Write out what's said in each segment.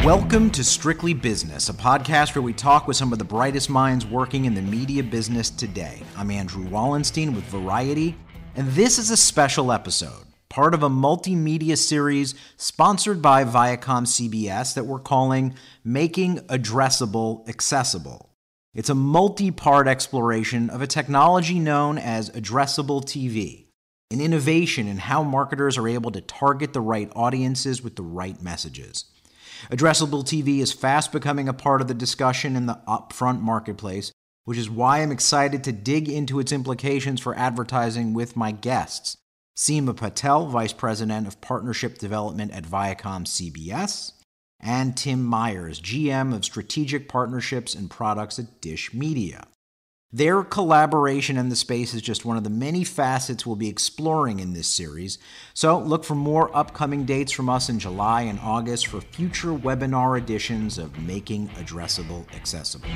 Welcome to Strictly Business, a podcast where we talk with some of the brightest minds working in the media business today. I'm Andrew Wallenstein with Variety, and this is a special episode, part of a multimedia series sponsored by Viacom CBS that we're calling Making Addressable Accessible. It's a multi-part exploration of a technology known as addressable TV, an innovation in how marketers are able to target the right audiences with the right messages. Addressable TV is fast becoming a part of the discussion in the upfront marketplace, which is why I'm excited to dig into its implications for advertising with my guests. Seema Patel, Vice President of Partnership Development at Viacom CBS, and Tim Myers, GM of Strategic Partnerships and Products at Dish Media. Their collaboration in the space is just one of the many facets we'll be exploring in this series, so look for more upcoming dates from us in July and August for future webinar editions of Making Addressable Accessible.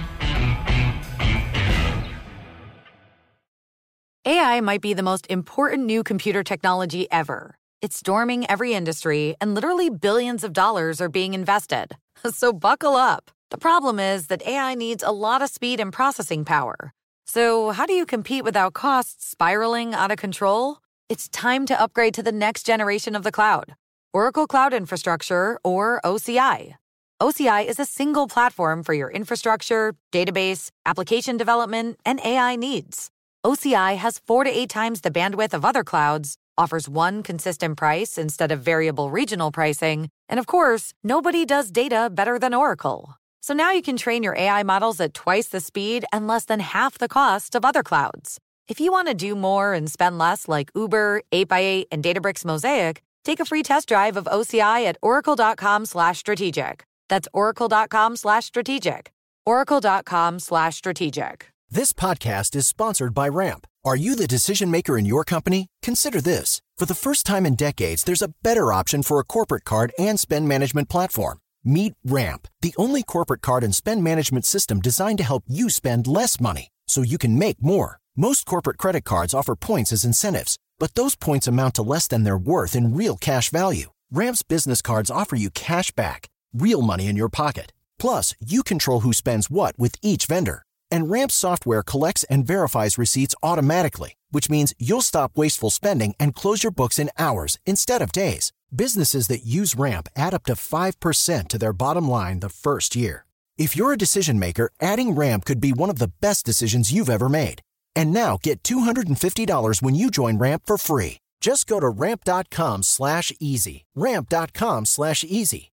AI might be the most important new computer technology ever. It's storming every industry, and literally billions of dollars are being invested. So buckle up. The problem is that AI needs a lot of speed and processing power. So how do you compete without costs spiraling out of control? It's time to upgrade to the next generation of the cloud, Oracle Cloud Infrastructure, or OCI. OCI is a single platform for your infrastructure, database, application development, and AI needs. OCI has 4 to 8 times the bandwidth of other clouds, offers one consistent price instead of variable regional pricing, and of course, nobody does data better than Oracle. So now you can train your AI models at twice the speed and less than half the cost of other clouds. If you want to do more and spend less like Uber, 8x8, and Databricks Mosaic, take a free test drive of OCI at oracle.com/strategic. That's oracle.com/strategic. oracle.com/strategic. This podcast is sponsored by Ramp. Are you the decision maker in your company? Consider this. For the first time in decades, there's a better option for a corporate card and spend management platform. Meet Ramp, the only corporate card and spend management system designed to help you spend less money so you can make more. Most corporate credit cards offer points as incentives, but those points amount to less than their worth in real cash value. Ramp's business cards offer you cash back, real money in your pocket. Plus, you control who spends what with each vendor. And Ramp's software collects and verifies receipts automatically, which means you'll stop wasteful spending and close your books in hours instead of days. Businesses that use Ramp add up to 5% to their bottom line the first year. If you're a decision maker, adding Ramp could be one of the best decisions you've ever made. And now get $250 when you join Ramp for free. Just go to ramp.com/easy. Ramp.com/easy.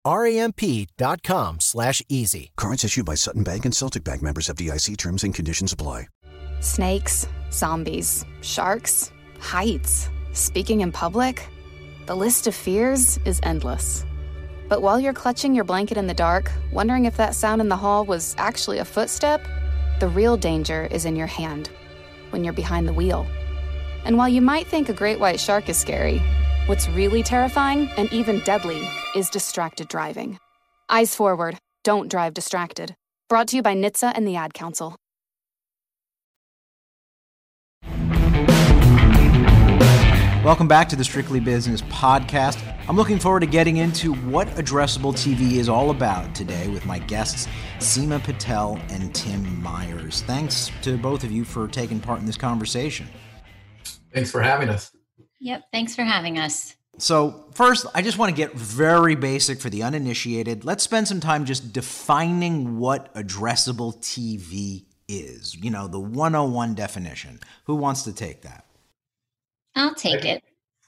RAMP.com/easy. Cards issued by Sutton Bank and Celtic Bank, members of FDIC. Terms and conditions apply. Snakes, zombies, sharks, heights, speaking in public. The list of fears is endless. But while you're clutching your blanket in the dark, wondering if that sound in the hall was actually a footstep, the real danger is in your hand, when you're behind the wheel. And while you might think a great white shark is scary, what's really terrifying and even deadly is distracted driving. Eyes forward, don't drive distracted. Brought to you by NHTSA and the Ad Council. Welcome back to the Strictly Business podcast. I'm looking forward to getting into what addressable TV is all about today with my guests, Seema Patel and Tim Myers. Thanks to both of you for taking part in this conversation. Thanks for having us. Yep, thanks for having us. So first, I just want to get very basic for the uninitiated. Let's spend some time just defining what addressable TV is. You know, the 101 definition. Who wants to take that? I'll take it.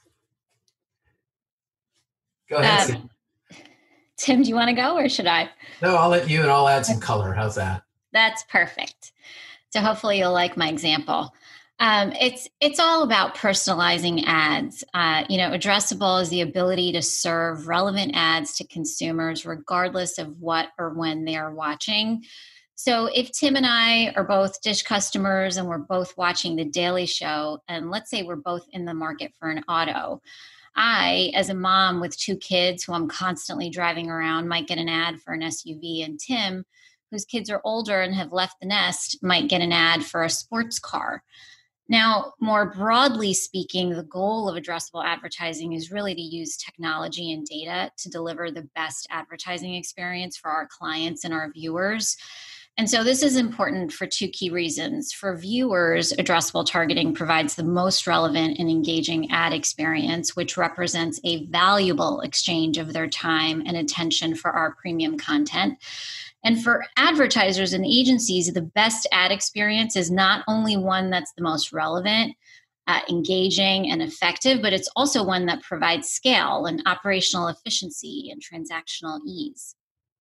Go ahead. Tim, do you want to go or should I? No, I'll let you and I'll add some color. How's that? That's perfect. So hopefully you'll like my example. It's all about personalizing ads. Addressable is the ability to serve relevant ads to consumers regardless of what or when they are watching. So if Tim and I are both Dish customers and we're both watching The Daily Show, and let's say we're both in the market for an auto, I, as a mom with 2 kids who I'm constantly driving around, might get an ad for an SUV, and Tim, whose kids are older and have left the nest, might get an ad for a sports car. Now, more broadly speaking, the goal of addressable advertising is really to use technology and data to deliver the best advertising experience for our clients and our viewers. And so this is important for two key reasons. For viewers, addressable targeting provides the most relevant and engaging ad experience, which represents a valuable exchange of their time and attention for our premium content. And for advertisers and agencies, the best ad experience is not only one that's the most relevant, engaging, and effective, but it's also one that provides scale and operational efficiency and transactional ease.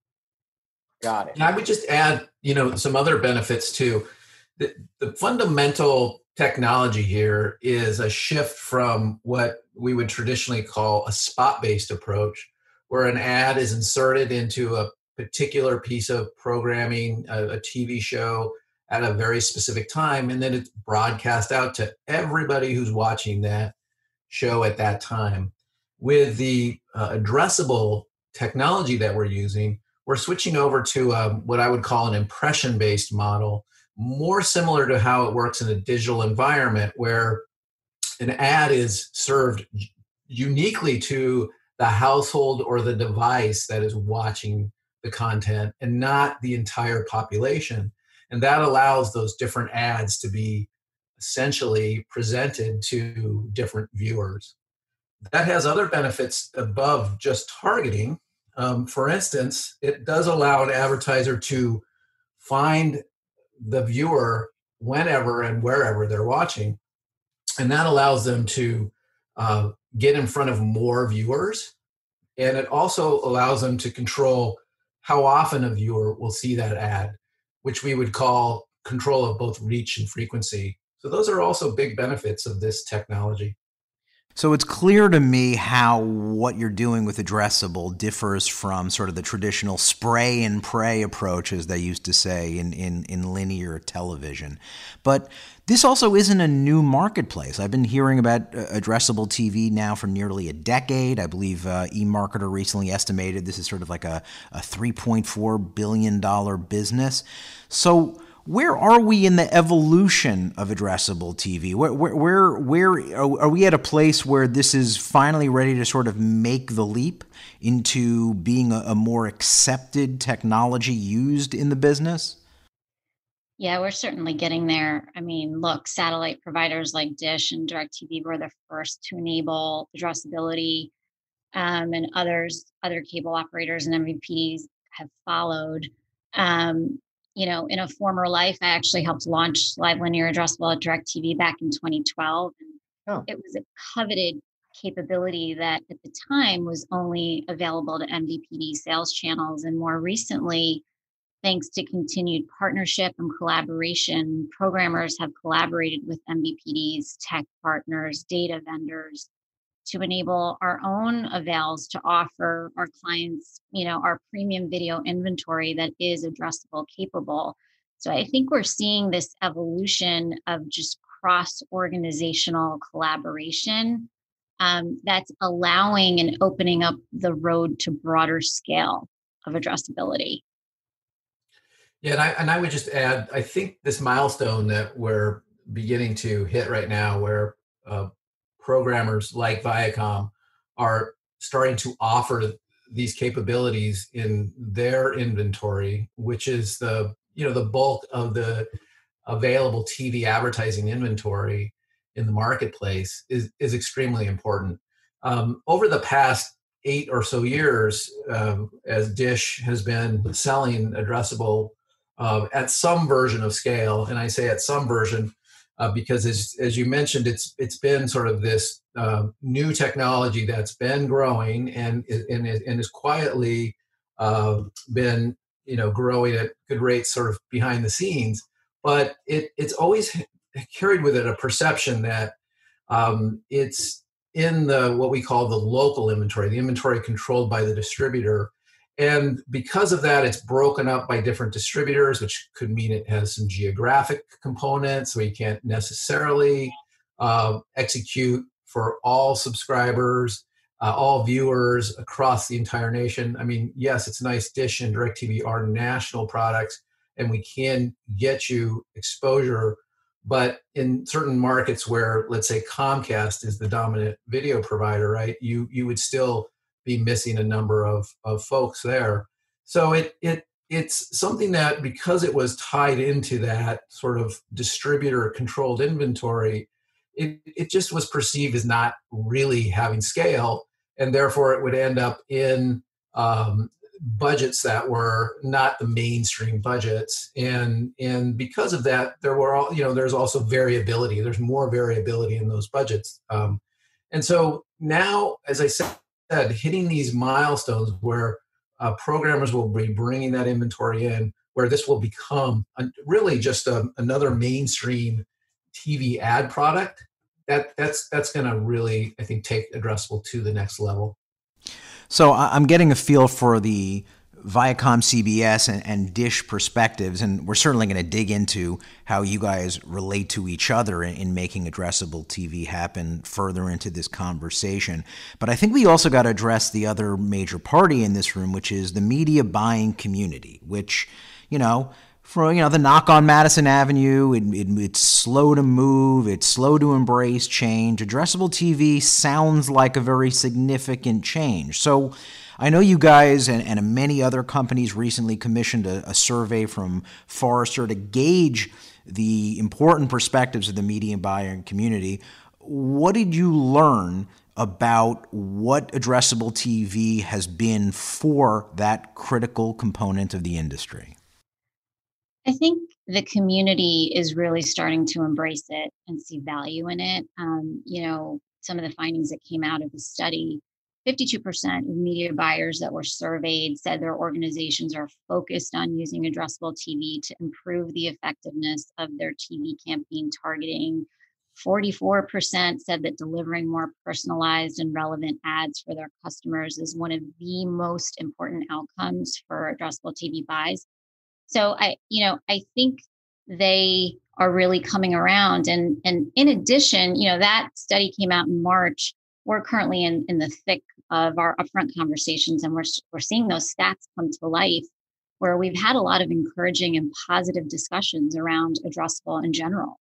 Got it. And I would just add, some other benefits too. The fundamental technology here is a shift from what we would traditionally call a spot-based approach, where an ad is inserted into a particular piece of programming, a TV show at a very specific time, and then it's broadcast out to everybody who's watching that show at that time. With the addressable technology that we're using, we're switching over to what I would call an impression-based model, more similar to how it works in a digital environment, where an ad is served uniquely to the household or the device that is watching the content and not the entire population. And that allows those different ads to be essentially presented to different viewers. That has other benefits above just targeting. For instance, it does allow an advertiser to find the viewer whenever and wherever they're watching. And that allows them to get in front of more viewers. And it also allows them to control how often a viewer will see that ad, which we would call control of both reach and frequency. So those are also big benefits of this technology. So it's clear to me how what you're doing with addressable differs from sort of the traditional spray and pray approach, as they used to say in linear television. But this also isn't a new marketplace. I've been hearing about addressable TV now for nearly a decade. I believe eMarketer recently estimated this is sort of like a $3.4 billion business. So where are we in the evolution of addressable TV? Where are we at a place where this is finally ready to sort of make the leap into being a more accepted technology used in the business? Yeah, we're certainly getting there. I mean, look, satellite providers like Dish and DirecTV were the first to enable addressability, and other cable operators and MVPDs have followed. In a former life, I actually helped launch live linear addressable at DirecTV back in 2012. And It was a coveted capability that at the time was only available to MVPD sales channels. And more recently, thanks to continued partnership and collaboration, programmers have collaborated with MVPDs, tech partners, data vendors to enable our own avails to offer our clients, our premium video inventory that is addressable capable. So I think we're seeing this evolution of just cross-organizational collaboration that's allowing and opening up the road to broader scale of addressability. Yeah, and I would just add, I think this milestone that we're beginning to hit right now, where programmers like Viacom are starting to offer these capabilities in their inventory, which is the bulk of the available TV advertising inventory in the marketplace, is extremely important. Over the past 8 or so years, as Dish has been selling addressable at some version of scale, and I say at some version because as you mentioned, it's been sort of this new technology that's been growing and is quietly been growing at good rates sort of behind the scenes, but it's always carried with it a perception that it's in what we call the local inventory, the inventory controlled by the distributor. And because of that, it's broken up by different distributors, which could mean it has some geographic components, so you can't necessarily execute for all subscribers, all viewers across the entire nation. I mean, yes, it's nice. Dish and DirecTV are national products, and we can get you exposure But in certain markets where, let's say, Comcast is the dominant video provider, right, you would still be missing a number of folks there. So it's something that, because it was tied into that sort of distributor controlled inventory, it just was perceived as not really having scale, and therefore it would end up in budgets that were not the mainstream budgets, and because of that, there's also variability. There's more variability in those budgets, and so now, as I said, hitting these milestones where programmers will be bringing that inventory in, where this will become really just another mainstream TV ad product. That's going to really, I think, take addressable to the next level. So I'm getting a feel for the Viacom, CBS, and Dish perspectives, and we're certainly going to dig into how you guys relate to each other in making addressable TV happen further into this conversation. But I think we also got to address the other major party in this room, which is the media buying community, which, for the knock on Madison Avenue, it's slow to move, it's slow to embrace change. Addressable TV sounds like a very significant change. So I know you guys and many other companies recently commissioned a survey from Forrester to gauge the important perspectives of the media buying community. What did you learn about what addressable TV has been for that critical component of the industry? I think the community is really starting to embrace it and see value in it. Some of the findings that came out of the study, 52% of media buyers that were surveyed said their organizations are focused on using addressable TV to improve the effectiveness of their TV campaign targeting. 44% said that delivering more personalized and relevant ads for their customers is one of the most important outcomes for addressable TV buys. So I think they are really coming around. And in addition, that study came out in March. We're currently in the thick of our upfront conversations, and we're seeing those stats come to life, where we've had a lot of encouraging and positive discussions around addressable in general.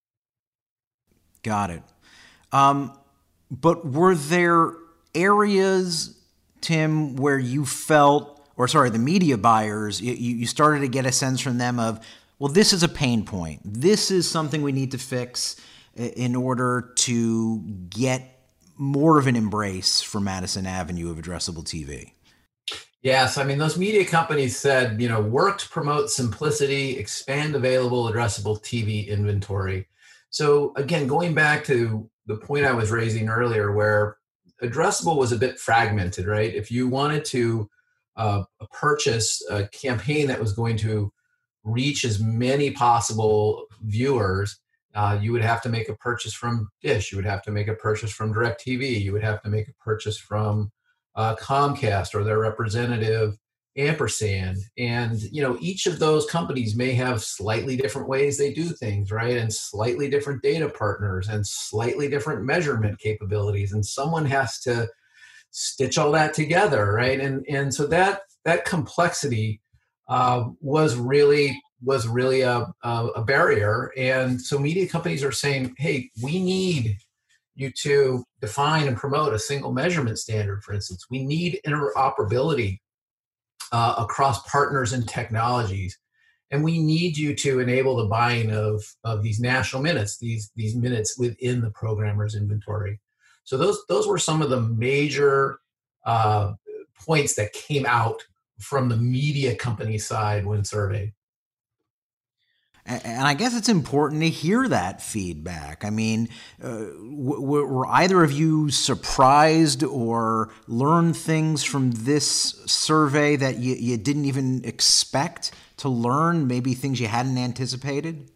Got it. But were there areas, Tim, where you felt, the media buyers, you started to get a sense from them of, well, this is a pain point. This is something we need to fix in order to get more of an embrace for Madison Avenue of addressable TV? Yes. I mean, those media companies said, work to promote simplicity, expand available addressable TV inventory. So again, going back to the point I was raising earlier, where addressable was a bit fragmented, right? If you wanted to purchase a campaign that was going to reach as many possible viewers, you would have to make a purchase from Dish. You would have to make a purchase from DirecTV. You would have to make a purchase from Comcast or their representative Ampersand. And, each of those companies may have slightly different ways they do things, right? And slightly different data partners and slightly different measurement capabilities. And someone has to stitch all that together, right? And so that complexity was really a barrier. And so media companies are saying, hey, we need you to define and promote a single measurement standard, for instance. We need interoperability across partners and technologies. And we need you to enable the buying of these national minutes, these minutes within the programmer's inventory. So those were some of the major points that came out from the media company side when surveyed. And I guess it's important to hear that feedback. I mean, were either of you surprised or learned things from this survey that you didn't even expect to learn, maybe things you hadn't anticipated?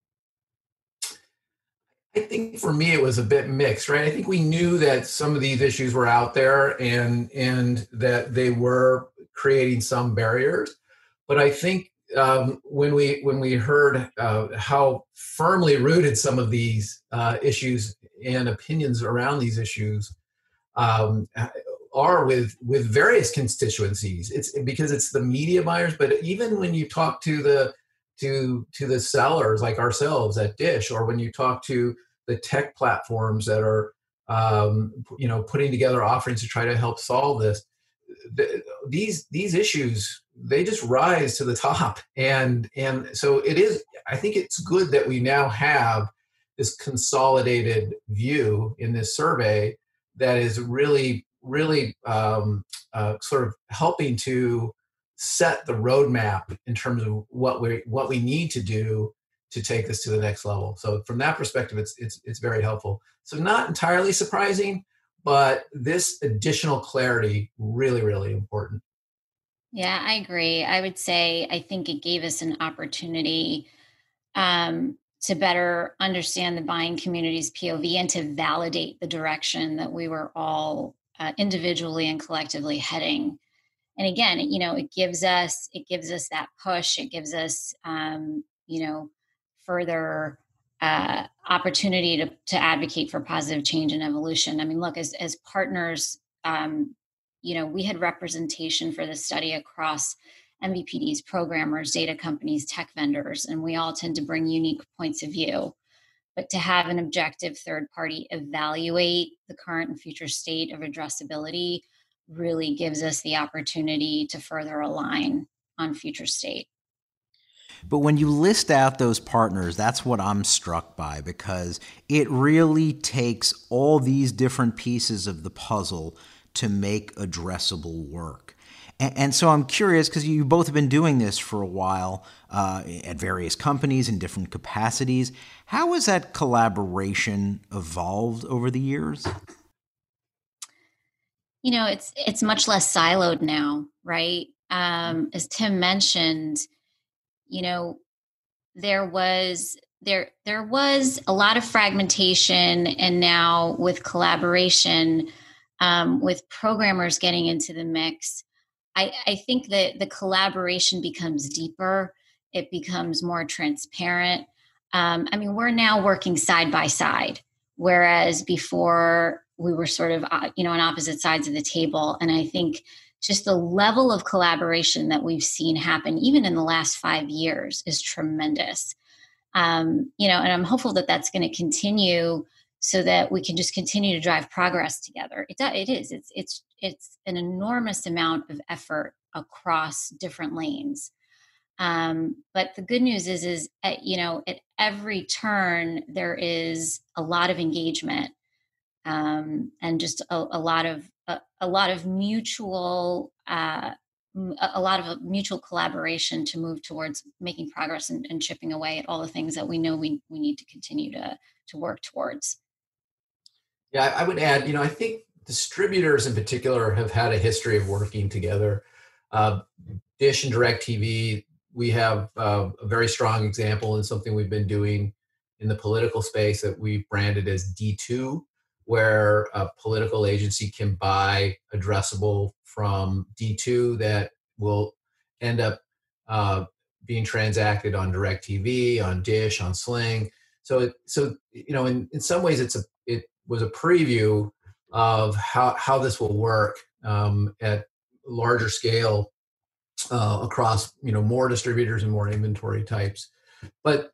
I think for me, it was a bit mixed, right? I think we knew that some of these issues were out there and that they were creating some barriers. But I think when we heard how firmly rooted some of these issues and opinions around these issues are with various constituencies, it's because it's the media buyers, but even when you talk to to the sellers like ourselves at Dish, or when you talk to the tech platforms that are putting together offerings to try to help solve this, these issues, they just rise to the top. And so it is, I think it's good that we now have this consolidated view in this survey that is really sort of helping to set the roadmap in terms of what we need to do to take this to the next level. So from that perspective, it's very helpful. So not entirely surprising, but this additional clarity, really, really important. Yeah, I agree. I would say I think it gave us an opportunity to better understand the buying community's POV and to validate the direction that we were all individually and collectively heading. And again, it gives us that push. It gives us, further opportunity to advocate for positive change and evolution. I mean, look, as partners, we had representation for the study across MVPDs, programmers, data companies, tech vendors, and we all tend to bring unique points of view. But to have an objective third party evaluate the current and future state of addressability really gives us the opportunity to further align on future state. But when you list out those partners, that's what I'm struck by, because it really takes all these different pieces of the puzzle to make addressable work. And so I'm curious, because you both have been doing this for a while at various companies in different capacities. How has that collaboration evolved over the years? It's much less siloed now, right? As Tim mentioned, there was a lot of fragmentation, and now with collaboration, with programmers getting into the mix, I think that the collaboration becomes deeper. It becomes more transparent. We're now working side by side, whereas before we were sort of, on opposite sides of the table. And I think just the level of collaboration that we've seen happen, even in the last 5 years, is tremendous. And I'm hopeful that that's going to continue so that we can just continue to drive progress together. It is. It's an enormous amount of effort across different lanes. But the good news is at every turn there is a lot of engagement, and just a lot of mutual collaboration to move towards making progress and chipping away at all the things that we know we need to continue to work towards. Yeah, I would add, I think distributors in particular have had a history of working together. Dish and DirecTV, we have a very strong example in something we've been doing in the political space that we branded as D2, where a political agency can buy addressable from D2 that will end up being transacted on DirecTV, on Dish, on Sling. So in some ways it was a preview of how this will work at larger scale across more distributors and more inventory types. But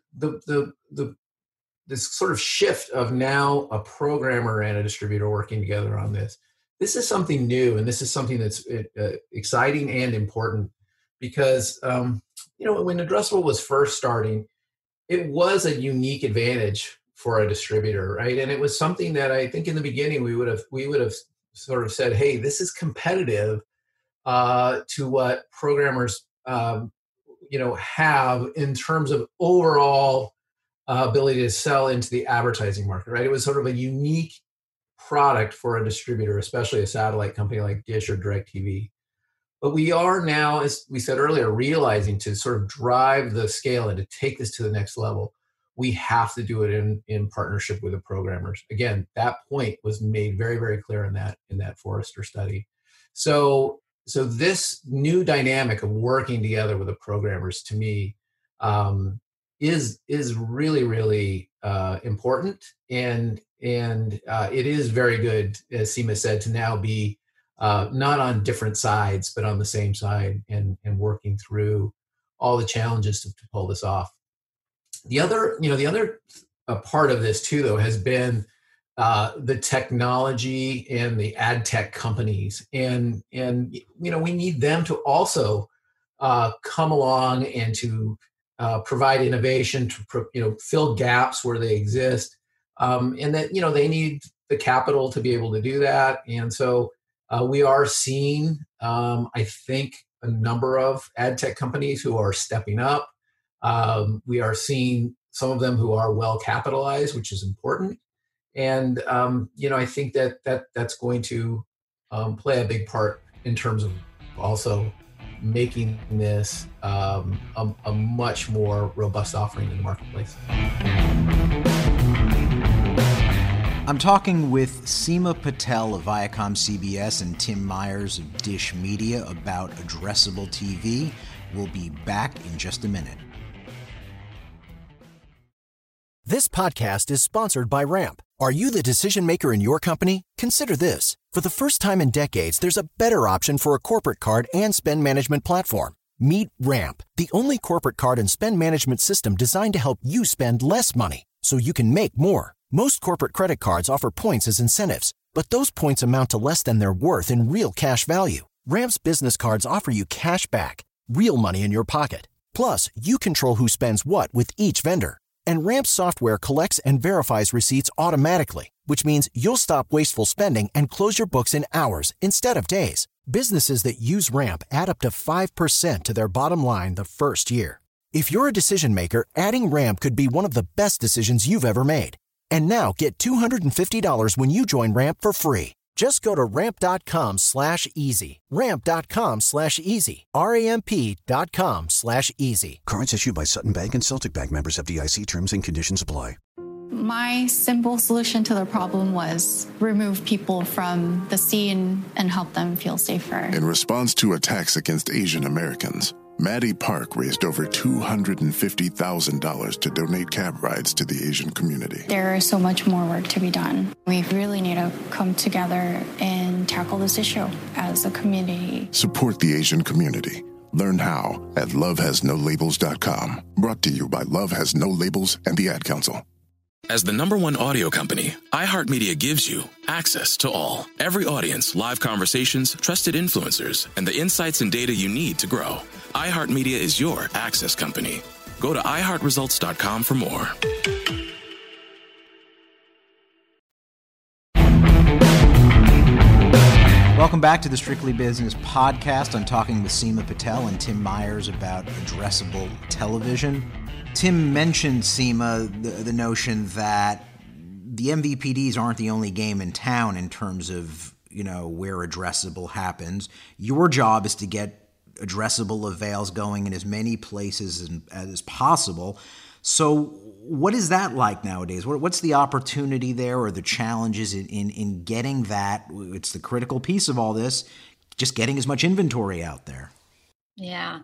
this sort of shift of now a programmer and a distributor working together on this is something new, and this is something that's exciting and important, because when addressable was first starting, it was a unique advantage for a distributor, right? And it was something that I think in the beginning we would have sort of said, hey, this is competitive to what programmers have in terms of overall ability to sell into the advertising market, right? It was sort of a unique product for a distributor, especially a satellite company like Dish or DirecTV. But we are now, as we said earlier, realizing to sort of drive the scale and to take this to the next level, we have to do it in partnership with the programmers. Again, that point was made very, very clear in that Forrester study. So this new dynamic of working together with the programmers, to me, is really, really important, and it is very good, as Seema said, to now be not on different sides, but on the same side, and working through all the challenges to pull this off. The other part of this too, though, has been the technology and the ad tech companies, and we need them to also come along and to provide innovation, to fill gaps where they exist, and that they need the capital to be able to do that. And so we are seeing, I think, a number of ad tech companies who are stepping up. We are seeing some of them who are well capitalized, which is important. And I think that's going to play a big part in terms of also making this a much more robust offering in the marketplace. I'm talking with Seema Patel of Viacom CBS and Tim Myers of Dish Media about addressable TV. We'll be back in just a minute. This podcast is sponsored by Ramp. Are you the decision maker in your company? Consider this. For the first time in decades, there's a better option for a corporate card and spend management platform. Meet Ramp, the only corporate card and spend management system designed to help you spend less money so you can make more. Most corporate credit cards offer points as incentives, but those points amount to less than their worth in real cash value. Ramp's business cards offer you cash back, real money in your pocket. Plus, you control who spends what with each vendor. And Ramp's software collects and verifies receipts automatically, which means you'll stop wasteful spending and close your books in hours instead of days. Businesses that use Ramp add up to 5% to their bottom line the first year. If you're a decision maker, adding Ramp could be one of the best decisions you've ever made. And now get $250 when you join Ramp for free. Just go to ramp.com/easy. Ramp.com/easy. RAMP.com/easy. Cards issued by Sutton Bank and Celtic Bank, members FDIC. Terms and conditions apply. My simple solution to the problem was remove people from the scene and help them feel safer. In response to attacks against Asian Americans, Maddie Park raised over $250,000 to donate cab rides to the Asian community. There is so much more work to be done. We really need to come together and tackle this issue as a community. Support the Asian community. Learn how at lovehasnolabels.com. Brought to you by Love Has No Labels and the Ad Council. As the #1 audio company, iHeartMedia gives you access to all. Every audience, live conversations, trusted influencers, and the insights and data you need to grow. iHeartMedia is your access company. Go to iHeartResults.com for more. Welcome back to the Strictly Business podcast. I'm talking with Seema Patel and Tim Myers about addressable television. Tim mentioned, Seema, the notion that the MVPDs aren't the only game in town in terms of, where addressable happens. Your job is to get addressable avails going in as many places as possible. So what is that like nowadays? What's the opportunity there, or the challenges in getting that? It's the critical piece of all this, just getting as much inventory out there. Yeah.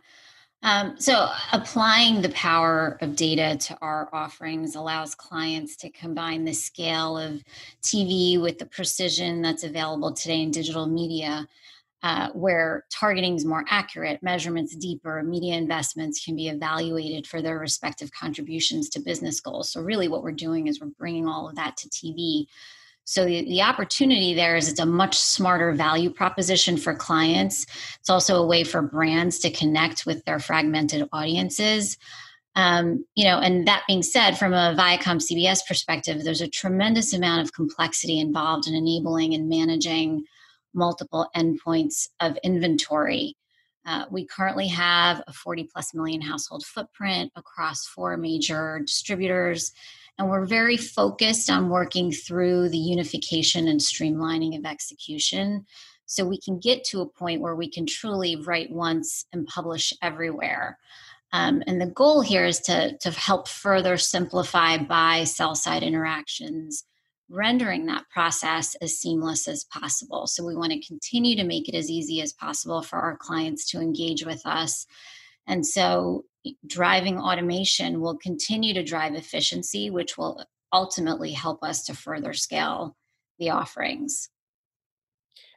So applying the power of data to our offerings allows clients to combine the scale of TV with the precision that's available today in digital media, where targeting is more accurate, measurements deeper, media investments can be evaluated for their respective contributions to business goals. So really what we're doing is we're bringing all of that to TV. So the opportunity there is it's a much smarter value proposition for clients. It's also a way for brands to connect with their fragmented audiences. And that being said, from a Viacom CBS perspective, there's a tremendous amount of complexity involved in enabling and managing multiple endpoints of inventory. We currently have a 40+ million household footprint across 4 major distributors. And we're very focused on working through the unification and streamlining of execution so we can get to a point where we can truly write once and publish everywhere. And the goal here is to help further simplify buy-sell-side interactions, rendering that process as seamless as possible. So we want to continue to make it as easy as possible for our clients to engage with us. And so driving automation will continue to drive efficiency, which will ultimately help us to further scale the offerings.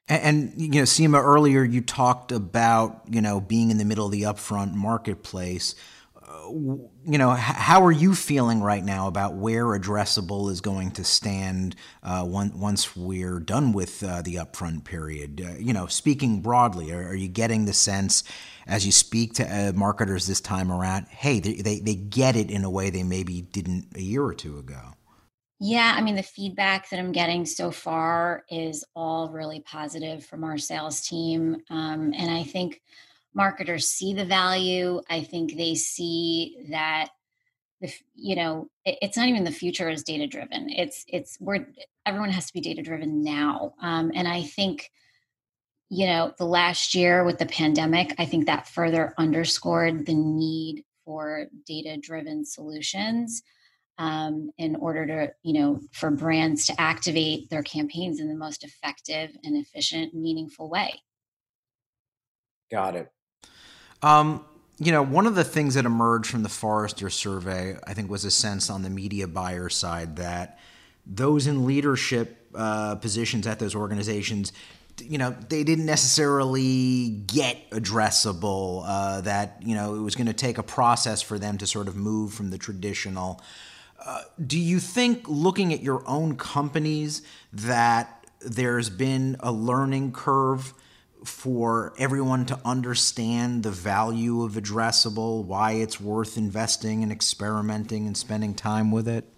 And Seema, earlier you talked about, being in the middle of the upfront marketplace. How are you feeling right now about where addressable is going to stand once we're done with the upfront period? Speaking broadly, are you getting the sense as you speak to marketers this time around, hey, they get it in a way they maybe didn't a year or two ago? Yeah, I mean, the feedback that I'm getting so far is all really positive from our sales team. And I think marketers see the value. I think they see that it's not even the future is data driven. Everyone has to be data driven now. And I think, the last year with the pandemic, I think that further underscored the need for data driven solutions in order to, for brands to activate their campaigns in the most effective and efficient, meaningful way. Got it. One of the things that emerged from the Forrester survey, I think, was a sense on the media buyer side that those in leadership positions at those organizations, they didn't necessarily get addressable, that, it was going to take a process for them to sort of move from the traditional. Do you think, looking at your own companies, that there's been a learning curve for everyone to understand the value of addressable, why it's worth investing and experimenting and spending time with it?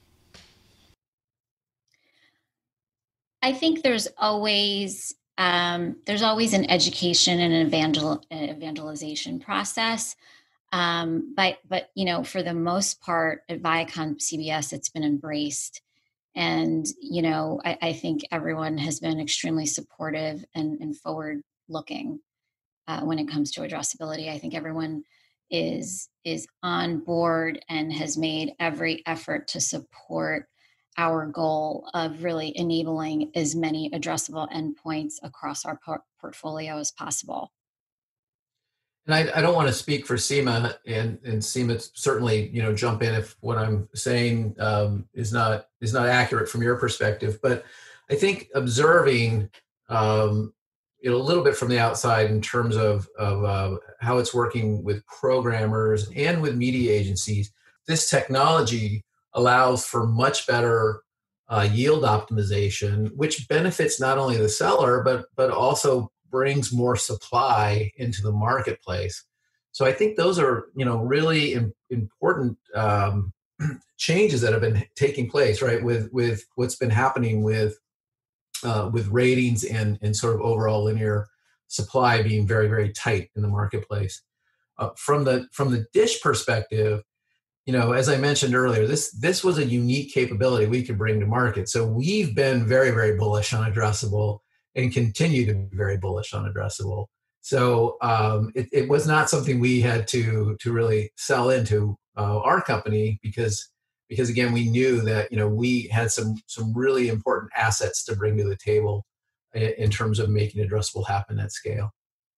I think there's always an education and an evangelization process. But for the most part at Viacom CBS, it's been embraced. And, I think everyone has been extremely supportive and forward looking when it comes to addressability. I think everyone is on board and has made every effort to support our goal of really enabling as many addressable endpoints across our portfolio as possible. And I don't want to speak for Seema, and Seema certainly, jump in if what I'm saying is not accurate from your perspective. But I think observing a little bit from the outside in terms of how it's working with programmers and with media agencies, this technology allows for much better yield optimization, which benefits not only the seller but also brings more supply into the marketplace. So I think those are, really important changes that have been taking place, right? With what's been happening with ratings and sort of overall linear supply being very, very tight in the marketplace. From the Dish perspective, as I mentioned earlier, this was a unique capability we could bring to market. So we've been very, very bullish on addressable and continue to be very bullish on addressable. So it was not something we had to really sell into our company because again, we knew that we had some really important assets to bring to the table in terms of making addressable happen at scale.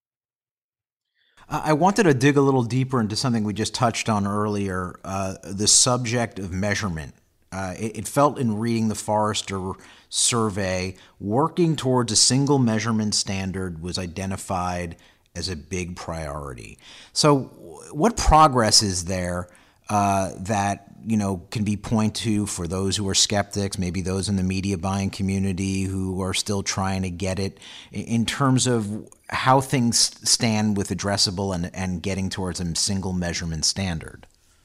I wanted to dig a little deeper into something we just touched on earlier, the subject of measurement. It felt in reading the Forrester survey, working towards a single measurement standard was identified as a big priority. So what progress is there that can be pointed to for those who are skeptics, maybe those in the media buying community who are still trying to get it, in terms of how things stand with addressable and getting towards a single measurement standard?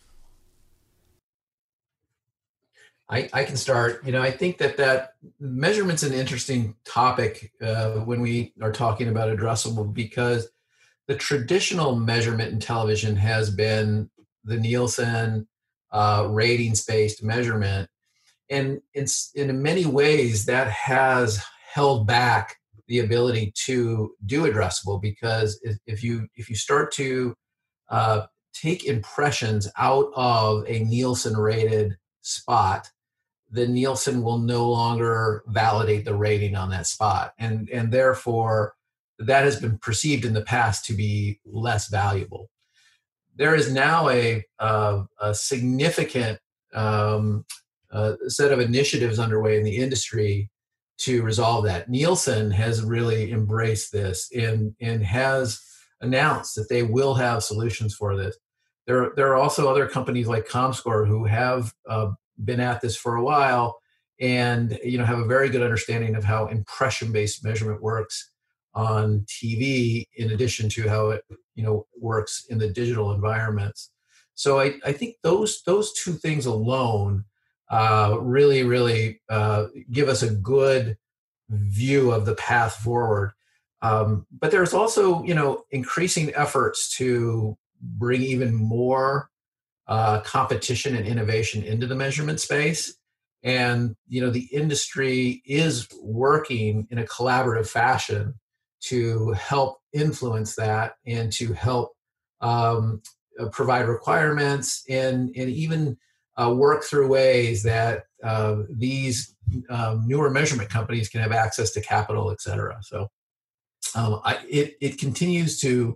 I can start. I think that measurement's an interesting topic when we are talking about addressable, because the traditional measurement in television has been the Nielsen ratings-based measurement, and in many ways that has held back the ability to do addressable, because if you start to take impressions out of a Nielsen rated spot, the Nielsen will no longer validate the rating on that spot. And therefore, that has been perceived in the past to be less valuable. There is now a significant set of initiatives underway in the industry to resolve that. Nielsen has really embraced this and has announced that they will have solutions for this. There are also other companies like Comscore who have been at this for a while and have a very good understanding of how impression-based measurement works on TV, in addition to how it works in the digital environments. So I think those two things alone really give us a good view of the path forward. But there's also increasing efforts to bring even more competition and innovation into the measurement space. And the industry is working in a collaborative fashion to help influence that and to help provide requirements and even work through ways that these newer measurement companies can have access to capital, et cetera. So it continues to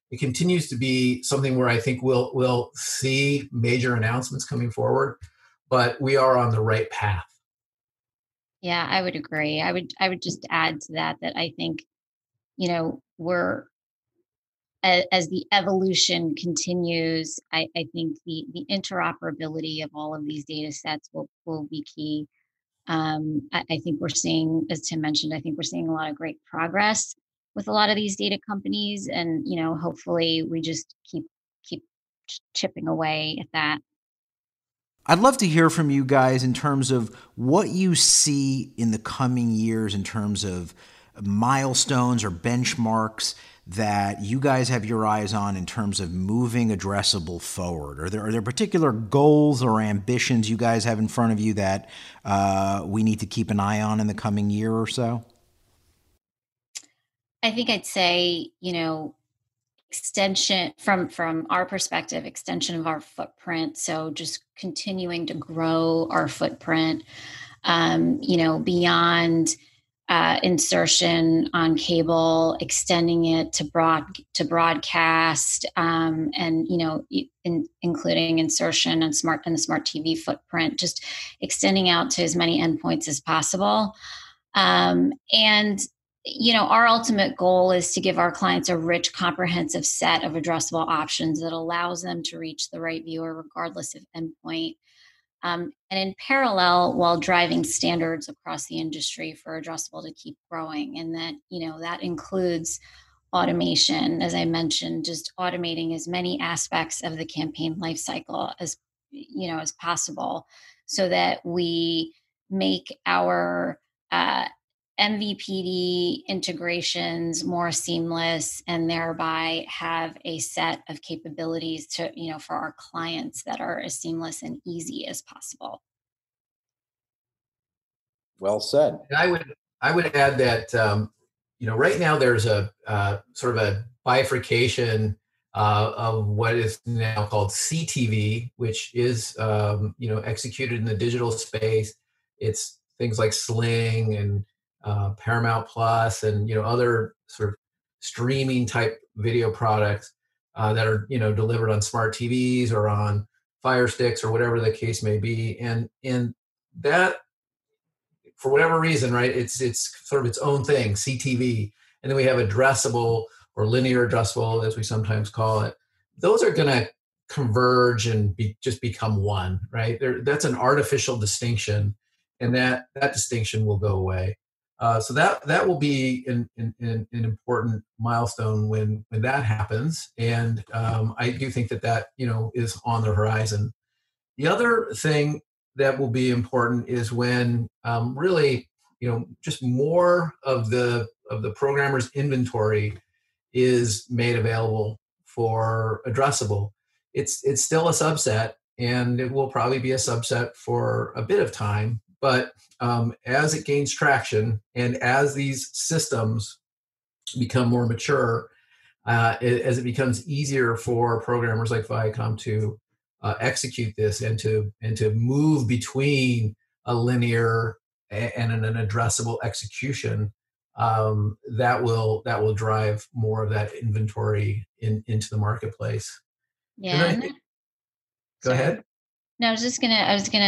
be something where I think we'll see major announcements coming forward, but we are on the right path. Yeah, I would agree. I would just add to that I think, we're, as the evolution continues, I think the interoperability of all of these data sets will be key. I think we're seeing, as Tim mentioned, I think we're seeing a lot of great progress with a lot of these data companies, and hopefully we just keep chipping away at that. I'd love to hear from you guys in terms of what you see in the coming years in terms of milestones or benchmarks that you guys have your eyes on in terms of moving addressable forward. Are there particular goals or ambitions you guys have in front of you that we need to keep an eye on in the coming year or so? I think I'd say, extension from our perspective, extension of our footprint. So just continuing to grow our footprint, beyond insertion on cable, extending it to broadcast, and including insertion and the smart TV footprint, just extending out to as many endpoints as possible. And our ultimate goal is to give our clients a rich, comprehensive set of addressable options that allows them to reach the right viewer regardless of endpoint. And in parallel, while driving standards across the industry for addressable to keep growing. And that, that includes automation, as I mentioned, just automating as many aspects of the campaign lifecycle as possible, so that we make our MVPD integrations more seamless, and thereby have a set of capabilities to, for our clients that are as seamless and easy as possible. Well said. And I would add that, right now there's a sort of a bifurcation of what is now called CTV, which is, executed in the digital space. It's things like Sling and Paramount Plus and other sort of streaming type video products that are delivered on smart TVs or on Fire Sticks or whatever the case may be, and that, for whatever reason, right, it's sort of its own thing, CTV. And then we have addressable or linear addressable, as we sometimes call it. Those are going to converge and just become one, right? That's an artificial distinction, and that distinction will go away. So that will be an important milestone when that happens, and I do think that is on the horizon. The other thing that will be important is when really just more of the programmer's inventory is made available for addressable. It's still a subset, and it will probably be a subset for a bit of time. But as it gains traction and as these systems become more mature, as it becomes easier for programmers like Viacom to execute this and to move between a linear and an addressable execution, that will drive more of that inventory into the marketplace. Yeah. Go ahead. No, I was gonna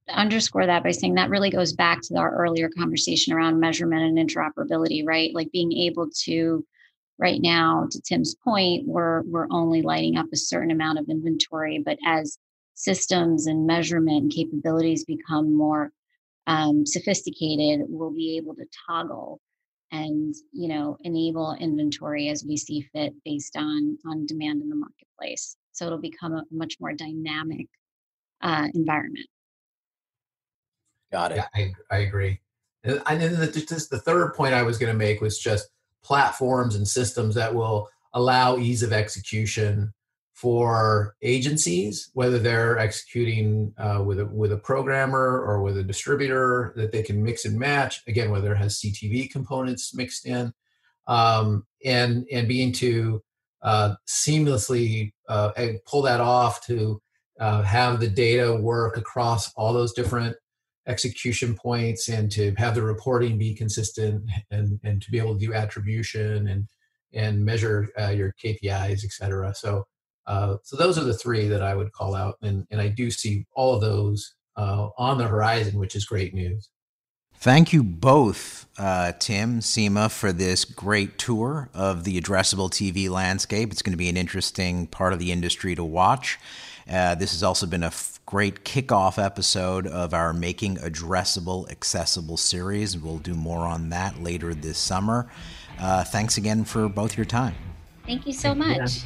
underscore that by saying that really goes back to our earlier conversation around measurement and interoperability, right? Like being able to, right now, to Tim's point, we're only lighting up a certain amount of inventory, but as systems and measurement capabilities become more sophisticated, we'll be able to toggle and, enable inventory as we see fit based on demand in the marketplace. So it'll become a much more dynamic environment. Got it. Yeah, I agree. And then the third point I was going to make was just platforms and systems that will allow ease of execution for agencies, whether they're executing with a programmer or with a distributor, that they can mix and match, again, whether it has CTV components mixed in, and being to seamlessly pull that off to have the data work across all those different execution points, and to have the reporting be consistent, and to be able to do attribution and measure your KPIs, et cetera. So those are the three that I would call out. And I do see all of those on the horizon, which is great news. Thank you both, Tim, Seema, for this great tour of the addressable TV landscape. It's going to be an interesting part of the industry to watch. This has also been a great kickoff episode of our Making Addressable Accessible series. We'll do more on that later this summer. Thanks again for both your time. Thank you so much.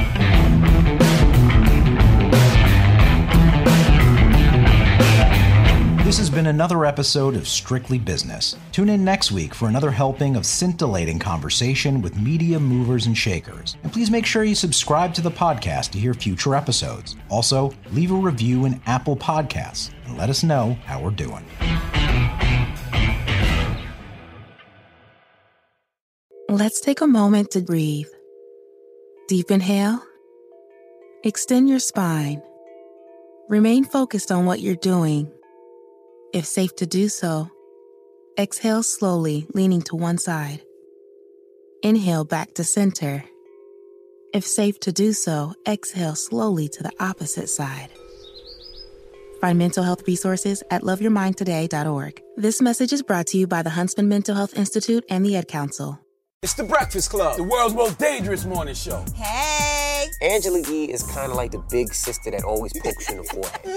This has been another episode of Strictly Business. Tune in next week for another helping of scintillating conversation with media movers and shakers. And please make sure you subscribe to the podcast to hear future episodes. Also, leave a review in Apple Podcasts and let us know how we're doing. Let's take a moment to breathe. Deep inhale. Extend your spine. Remain focused on what you're doing. If safe to do so, exhale slowly, leaning to one side. Inhale back to center. If safe to do so, exhale slowly to the opposite side. Find mental health resources at loveyourmindtoday.org. This message is brought to you by the Huntsman Mental Health Institute and the Ad Council. It's The Breakfast Club, the world's most dangerous morning show. Hey! Angela Yee is kind of like the big sister that always pokes you in the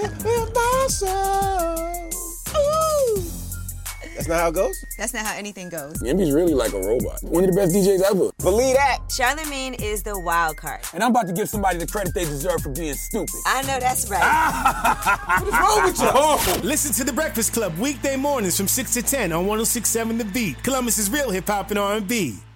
forehead. That's not how it goes? That's not how anything goes. Yemi's really like a robot. One of the best DJs ever. Believe that. Charlamagne is the wild card. And I'm about to give somebody the credit they deserve for being stupid. I know that's right. What is wrong with you? Oh. Listen to The Breakfast Club weekday mornings from 6 to 10 on 106.7 The Beat. Columbus's real hip-hop and R&B.